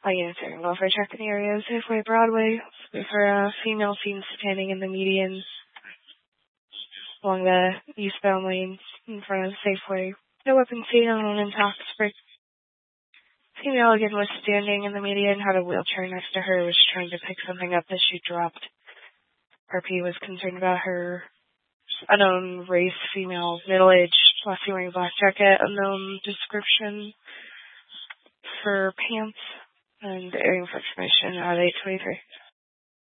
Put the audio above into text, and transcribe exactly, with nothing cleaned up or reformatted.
Hi, answering welfare check in the area of Safeway Broadway with her uh, female seen standing in the median along the eastbound lane in front of Safeway. No weapon seen on an intoxicated. Female again was standing in the median, had a wheelchair next to her, was trying to pick something up that she dropped. R P was concerned about her. Unknown race, female, middle-aged, classy, wearing a black jacket, unknown description for pants, and airing for information at eight twenty-three.